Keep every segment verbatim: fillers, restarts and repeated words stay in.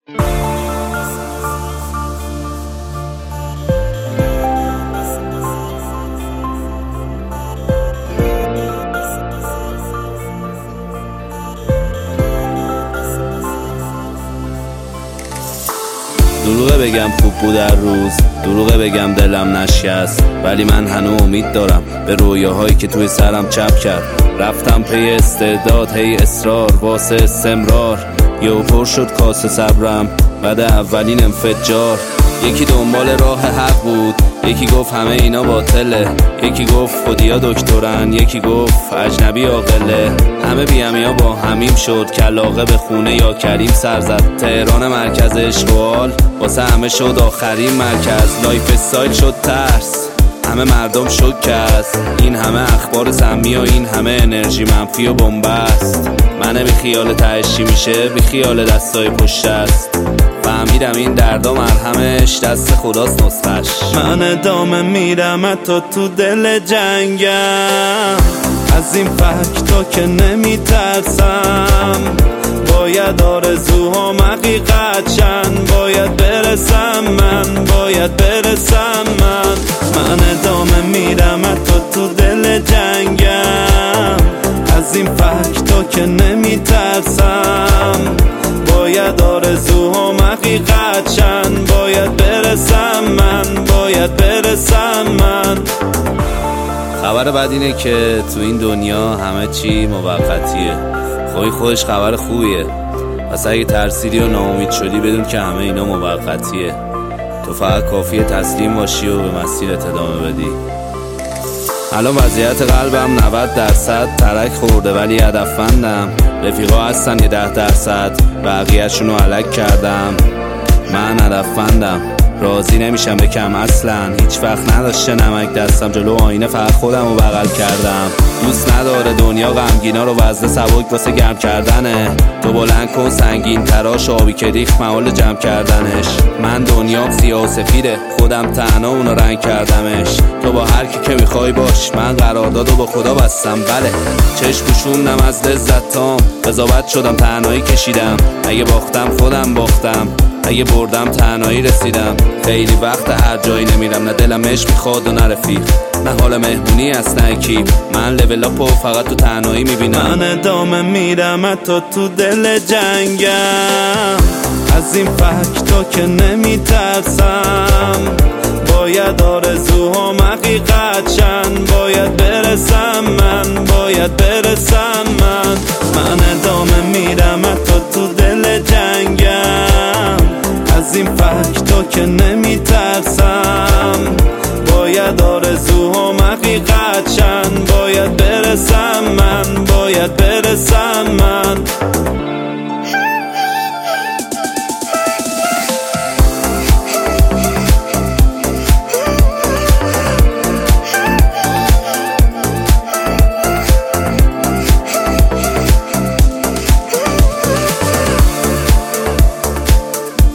دروغه بگم خوب بود در روز، دروغه بگم دلم نشکست، ولی من هنوز امید دارم به رویاهایی که توی سرم چپ کرد. رفتم پی استعداد، هی اصرار واسه استمرار، یه پر شد کاسه صبرم بعد اولین انفجار. یکی دنبال راه حق بود، یکی گفت همه اینا باطله، یکی گفت خودیا دکترن، یکی گفت اجنبی عاقله. همه بی‌همیا با همیم شد، کلاغه به خونه یا کریم سر زد. تهران مرکز اشغال واسه همه شد آخرین مرکز. لایف استایل شد ترس، همه مردم شکست. این همه اخبار سمی و این همه انرژی منفی و بنبست. منه بی خیال تهش چی میشه، بی خیال دستای پشت است. فهمیدم این دردا مرهمش دست خداست نسخش. من ادامه میرم حتی تو دل جنگم، از این فکتا که نمیترسم. باید آرزوهام حقیقت شن، باید برسم من، باید برسم من. من ادامه میرم حتی تو دل جنگم، از این فکتا که نمیترسم. باید آرزوهام حقیقت شن، باید برسم من، باید برسم من. خبر بد اینه که تو این دنیا همه چی موقتیه. خواهی خودش خبر خوبیه، پس اگه ترسیدی و ناامید شدی بدون که همه اینا موقتیه. تو فقط کافیه تسلیم باشی و به مسیرت ادامه بدی. الان وضعیت قلبم نود درصد ترک خورده ولی هدفمندم. رفیقا هستن یه ده درصد، بقیه‌شونو علک کردم. من هدفمندم، راضی نمیشم بکم اصلا. هیچ وقت نداشته نمک دستم، جلو آینه فقط خودم رو بغل کردم. دوست نداره دنیا غمگینا رو وزن سبک واسه گرم کردنه. تو بلند کن سنگین تراش، آبی که ریخت محال جمع کردنش. من دنیام سیاه و سفیده، خودم تنها اونو رنگ کردمش. تو با هر کی که میخوای باش، من قراردادو با خدا بستم. بله چشم پوشوندم از لذت تام، قضاوت شدم تنهایی کشیدم. اگه باختم خودم باختم، اگه بردم تنهایی رسیدم. خیلی وقت هر جایی نمیرم، نه دلم عشق میخواد و نه رفیق، نه حال مهمونی است نه اکیپ. من لول اپو فقط تو تنهایی میبینم. من ادامه میرم حتی تو دل جنگم، از این فکتا که نمیترسم. باید آرزوهام حقیقت شن، باید برسم من، باید برسم من. من ادامه میرم حتی تو دل جنگم، از این فکتا که نمیترسم. باید آرزوهام حقیقت شن، باید برسم من، باید برسم من.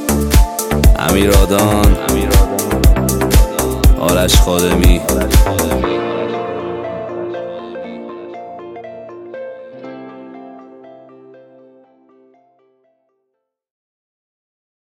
امیرادان، آرش خادمی.